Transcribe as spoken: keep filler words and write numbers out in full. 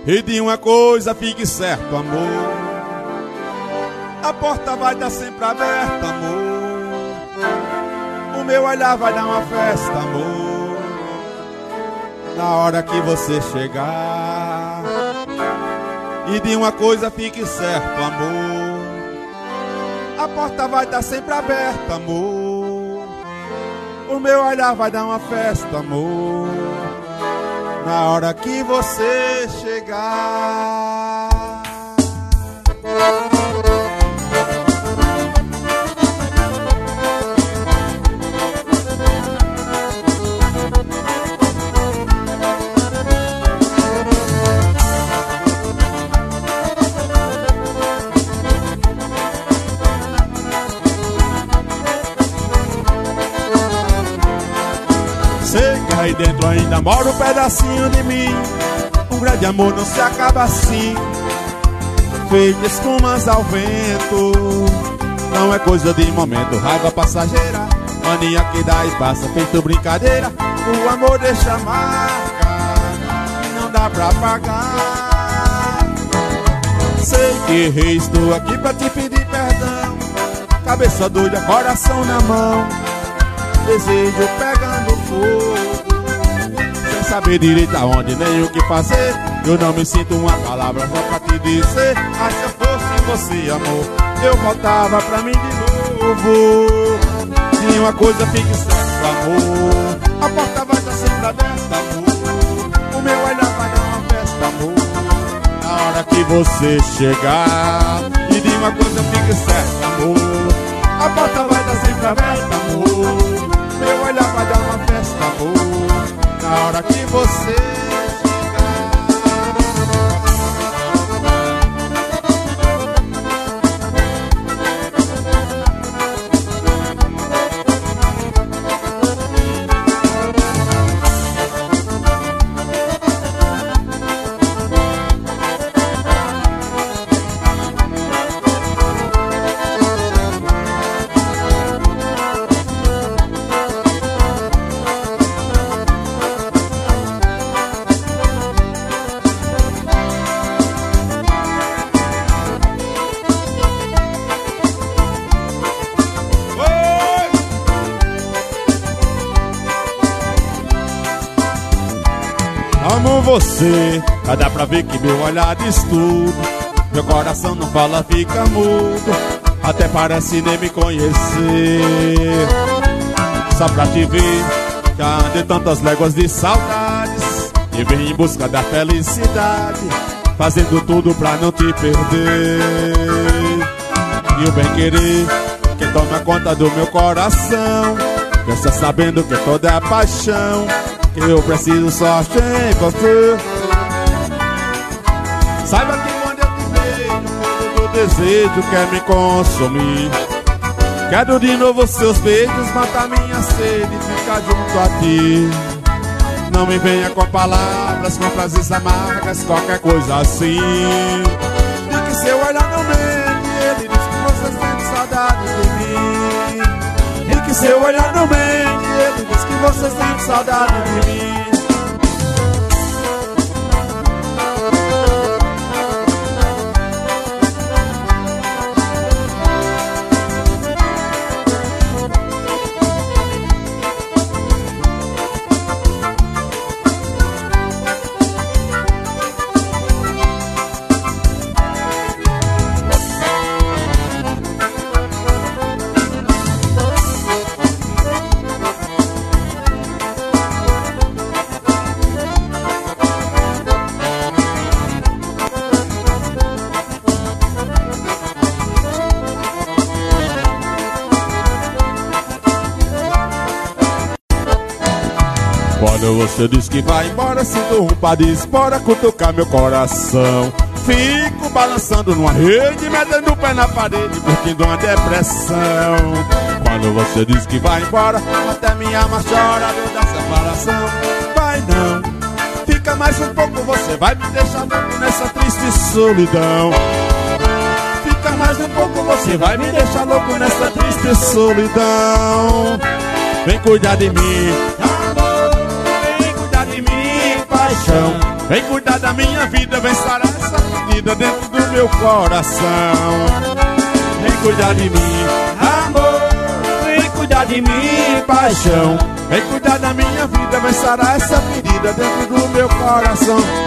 E de uma coisa fique certo, amor, a porta vai estar sempre aberta, amor. O meu olhar vai dar uma festa, amor, na hora que você chegar. E de uma coisa fique certo, amor, a porta vai estar sempre aberta, amor. O meu olhar vai dar uma festa, amor, na hora que você chegar. Sei que aí dentro ainda mora um pedacinho de mim. Um grande amor não se acaba assim, feito espumas ao vento. Não é coisa de momento, raiva passageira, mania que dá espaço, feito brincadeira. O amor deixa marca e não dá pra pagar. Sei que errei, estou aqui pra te pedir perdão. Cabeça doida, coração na mão, desejo pegando fogo, sem saber direito aonde nem o que fazer. Eu não me sinto uma palavra só pra te dizer. Ah, se eu fosse você, amor, eu voltava pra mim de novo. E uma coisa fique certa, amor, a porta vai estar sempre aberta, amor. O meu olhar vai dar uma festa, amor, na hora que você chegar. E de uma coisa fique certa, amor, a porta vai estar sempre aberta, amor. Meu olhar vai dar uma festa, amor, na hora que você chegar. Amo você, mas dá pra ver que meu olhar diz tudo. Meu coração não fala, fica mudo, até parece nem me conhecer. Só pra te ver, já andei tantas léguas de saudades e vim em busca da felicidade, fazendo tudo pra não te perder. E o bem querer que toma conta do meu coração, pensa sabendo que toda é paixão, que eu preciso só em você. Saiba que quando eu te vejo, todo desejo quer me consumir. Quero de novo seus beijos, matar minha sede e ficar junto a ti. Não me venha com palavras, com frases amargas, qualquer coisa assim. E que seu olhar não mente, ele diz que você sente saudade de mim. E que seu olhar não mente, ele diz que você sente saudade de mim. Quando você diz que vai embora, sinto um par de espora cutucar meu coração. Fico balançando numa rede, metendo o pé na parede, curtindo uma depressão. Quando você diz que vai embora, até minha alma chora dentro da separação. Vai não, fica mais um pouco, você vai me deixar louco nessa triste solidão. Fica mais um pouco, você vai me deixar louco nessa triste solidão. Vem cuidar de mim, amor, vem cuidar de mim, paixão. Vem cuidar da minha vida, vem sarar essa ferida dentro do meu coração. Vem cuidar de mim, amor, vem cuidar de mim, paixão. Vem cuidar da minha vida, vem sarar essa ferida dentro do meu coração.